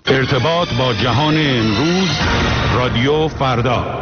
ارتباط با جهان امروز، رادیو فردا.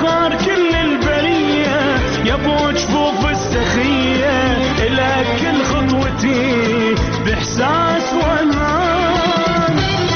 فخار كل البرية يا ابو جفوف السخية لك كل خطوتي باحساس وامان.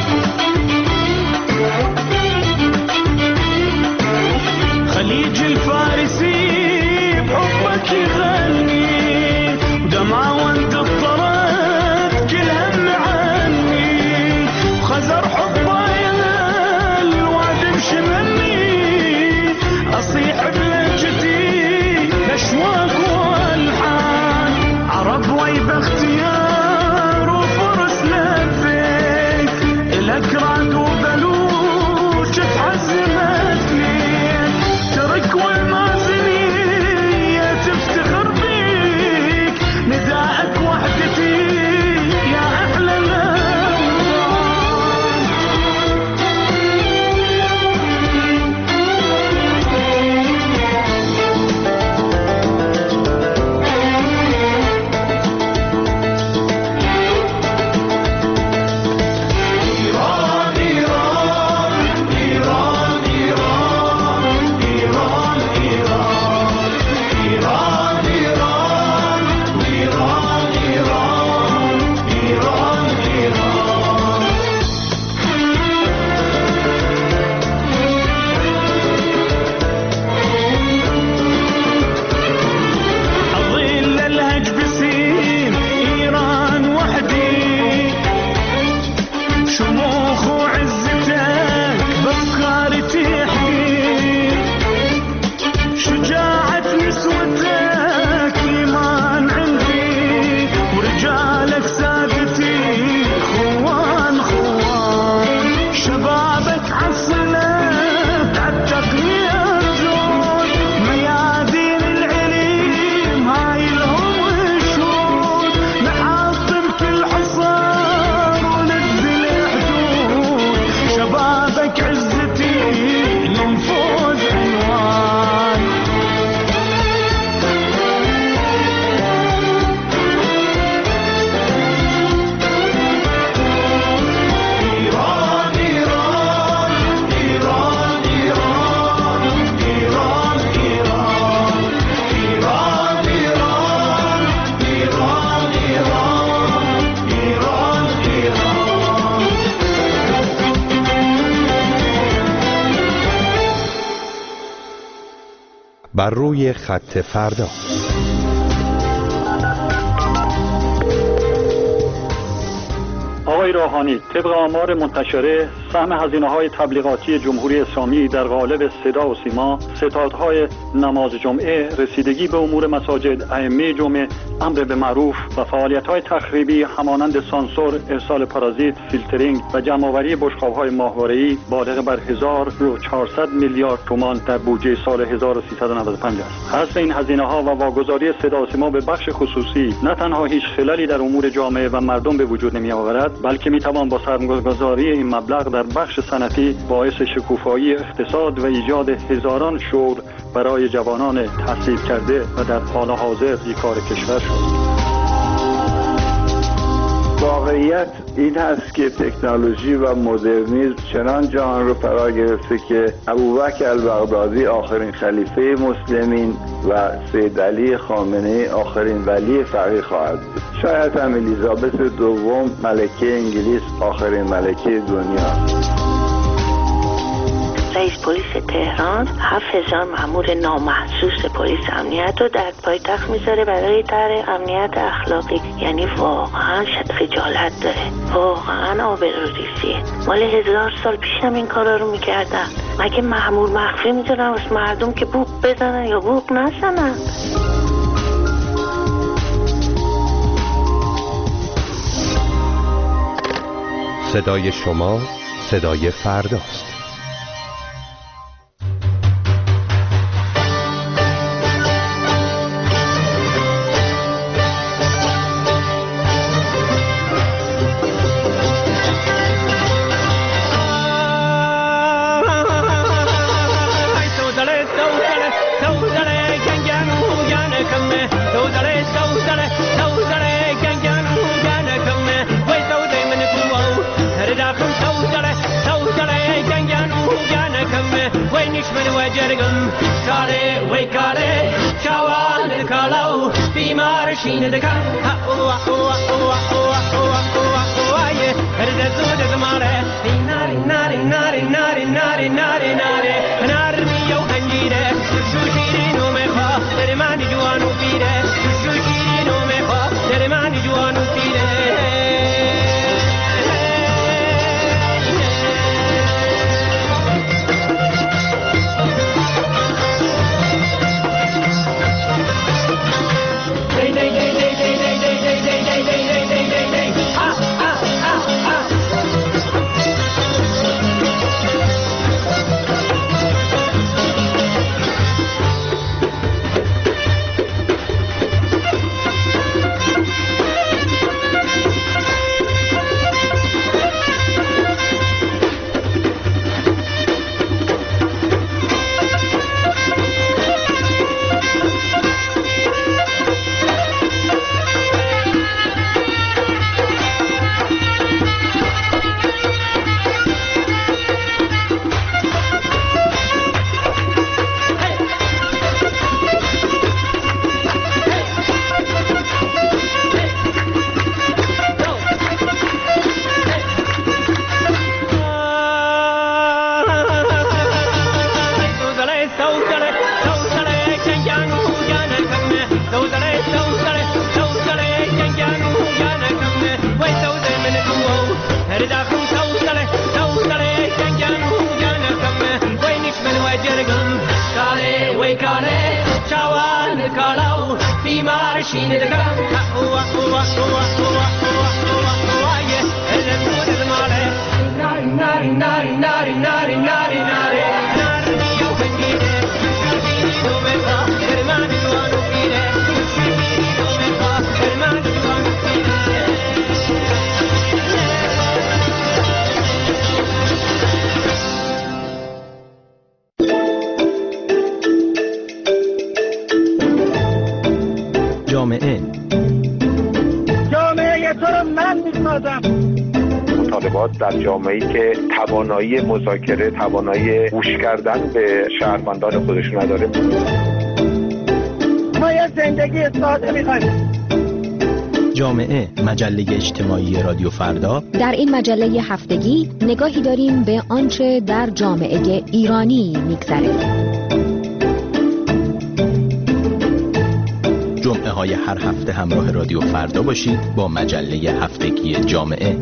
خليج الفارسي بحبك يغني ودمعة وانت اضطرت كل هم عني وخزر حبه الواد مشمني اصيح بلهجتي الاشواق والحان عرب ويب اختيار وفرس لفيت الك راد وبلوش تحزمتني ترك والمازنية تفتخر بيك نداءك وحدتي يا أحلى بر روی خط فردا. آقای روحانی، طبق آمار منتشره سهم هزینه‌های تبلیغاتی جمهوری اسلامی در قالب صدا و سیما، ستادهای نماز جمعه، رسیدگی به امور مساجد، ائمه جمعه، امر به معروف و فعالیت‌های تخریبی همانند سانسور، ارسال پارازیت، فیلترینگ و جمع‌آوری بشقاب‌های ماهواره‌ای بالغ بر 1400 میلیارد تومان در بودجه سال 1395 است. حذف این هزینه‌ها و واگذاری صدا و سیما به بخش خصوصی نه تنها هیچ خللی در امور جامعه و مردم به وجود نمی‌آورد، بلکه می‌توان با سرمایه‌گذاری این مبلغ در بخش صنعتی باعث شکوفایی اقتصاد و ایجاد هزاران شغل برای جوانان تحصیل کرده و در حال حاضر بیکار کشور شد. واقعیت این هست که تکنولوژی و مدرنیسم چنان جهان رو فرا گرفته که ابوبکر البغدادی آخرین خلیفه مسلمین و سید علی خامنه‌ای آخرین ولی فقیه خواهد بود. شاید هم الیزابت دوم ملکه انگلیس آخرین ملکه دنیا. رئیس پلیس تهران 7000 مأمور نامحسوس پلیس امنیت رو در پایتخت میذاره برای طرح امنیت اخلاقی. یعنی واقعا خجالت داره، واقعا آبروریزیه. مال 1000 سال پیش هم این کارا رو میکردن. مگه مأمور مخفی میذارن واسه مردم که بوق بزنن یا بوق نزنن؟ صدای شما صدای فرداست. Gang وجرگم کاره وی کاره چوان کالاو بیمار شین دکان وای هرد زود زماره ناری ناری ناری ناری ناری ناری ناری نار میو انجیره شو شیرینو میخوا در من جوانو پیره شو شیرینو میخوا در من جوانو پیره مطالبات در جامعه‌ای که توانایی مذاکره، توانایی گوش کردن به شهروندان خودش نداره. ما یه زندگی ساده می‌خوایم. جامعه، مجله اجتماعی رادیو فردا. در این مجله هفتگی نگاهی داریم به آنچه در جامعه ایرانی می‌گذره. جمعه های هر هفته همراه رادیو فردا باشید با مجله هفتگی جامعه.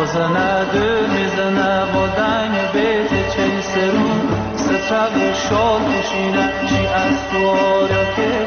آزنه دو میزنه با دنگ بیت چه سرون سترق شال کشینه چی از تو آره که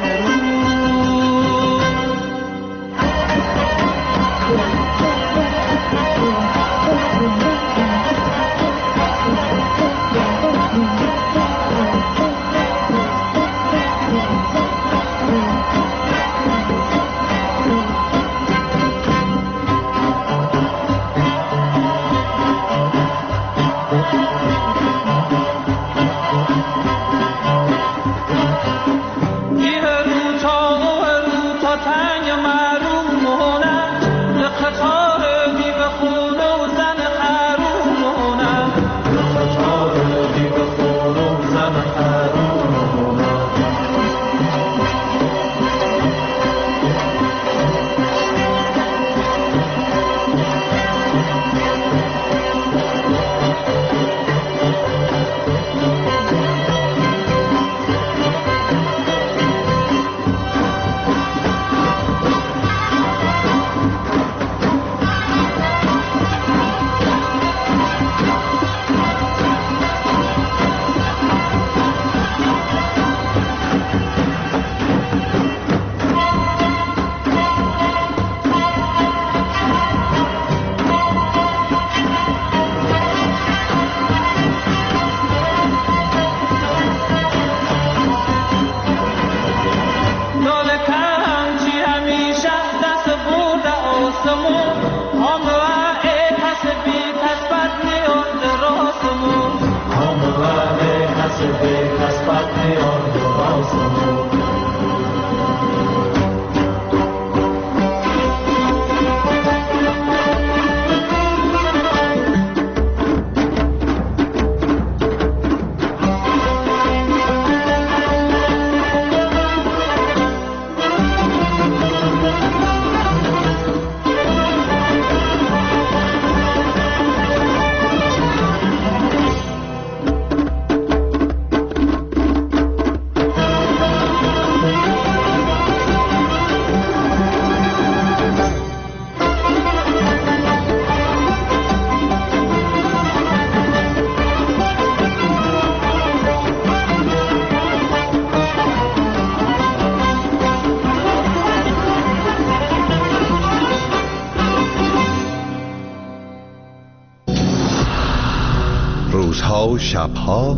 روزها و شبها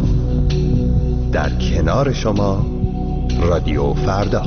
در کنار شما رادیو فردا.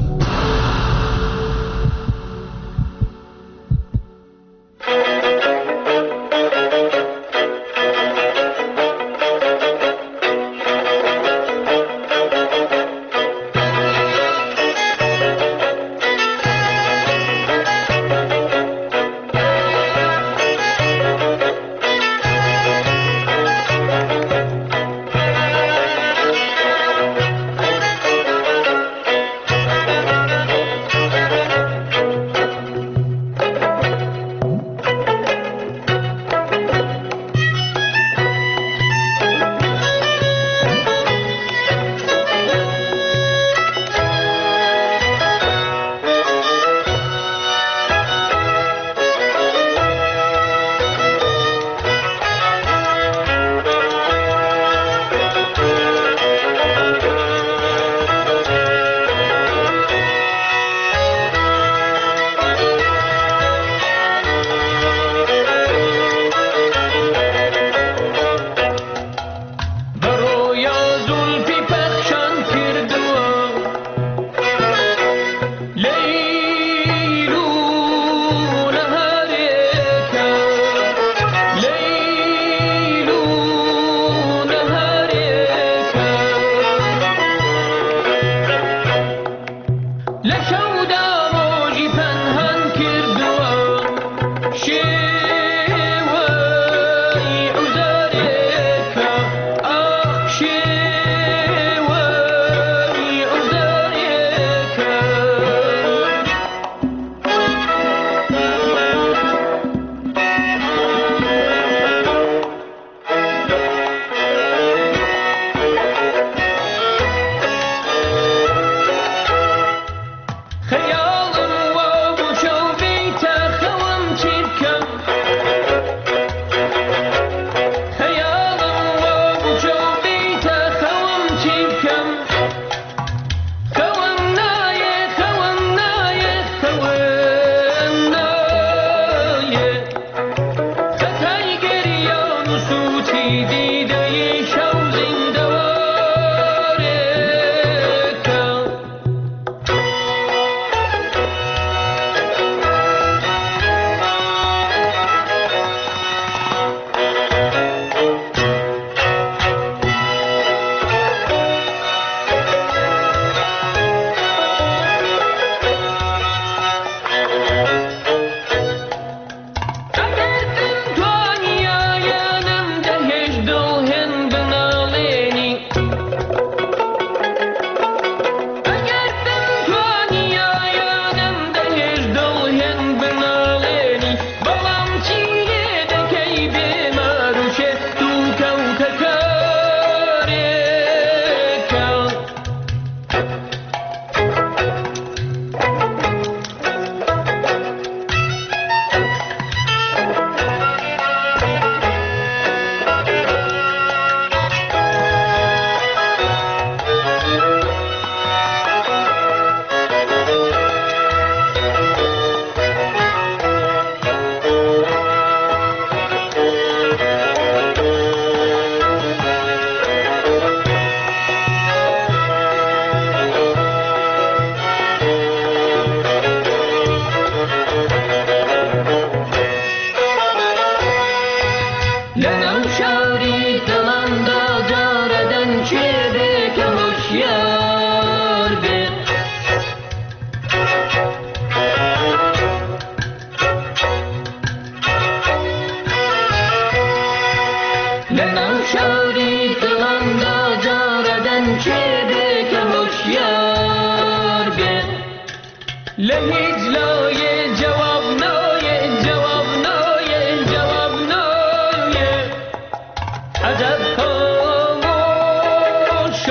لهیجلای جواب نای جواب نای جواب نای عجب خاموش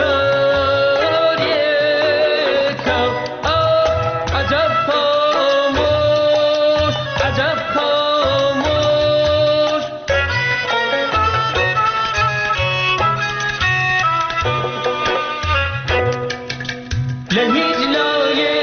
یکم عجب خاموش عجب خاموش لهیجلای